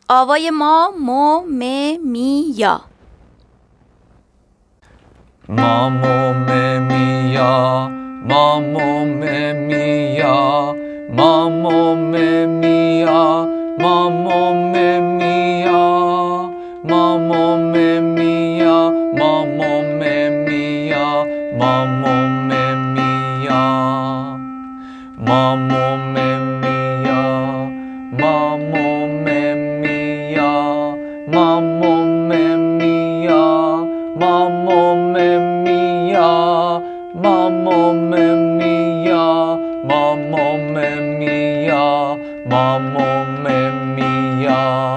آوای ما مو مه می یا. ما مو مه می یا، ما مو مه می یا، ما مو مه می یا، ما مو مه می یا، ما مو مه می یا، ما مو مه می یا، ما مو مه می یا، ما مو مه می یا، ما مو مه می یا، ما مو مه می یا، ما مو مه می یا، ما مو مه می یا، ما مو مه می یا، ما مو مه می یا.